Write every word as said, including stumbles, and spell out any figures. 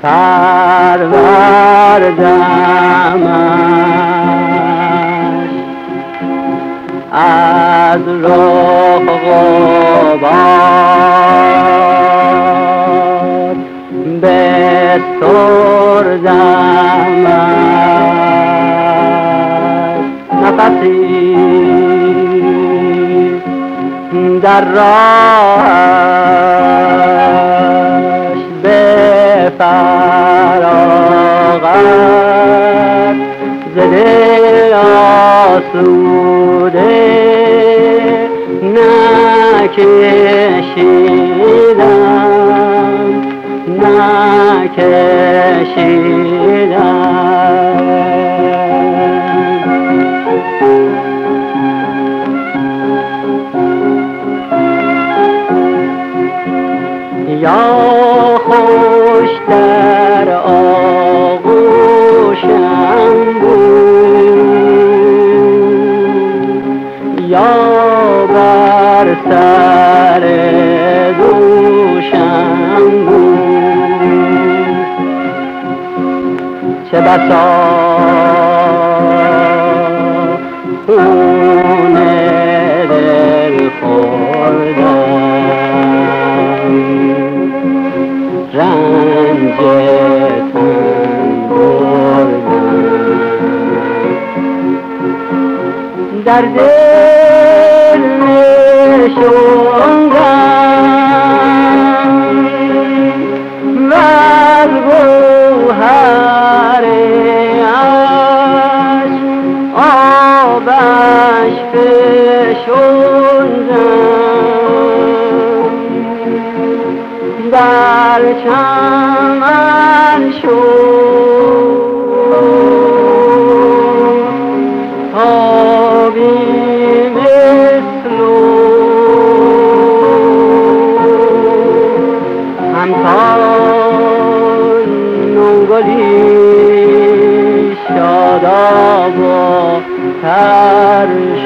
پروردمش از رخ غبار بستردمش نفسی در راهش به فراغت ز دل آسوده نکشیدم نکشیدم یا خوش در آغوشم بود یا بر سر دوشم بود چه بسا خون دل خوردم رنج تن بردم در دل نشوندم و از گوهر عشق آبش فشردم در چمن شد آبی مثل همچون نونگلی شاداب و تر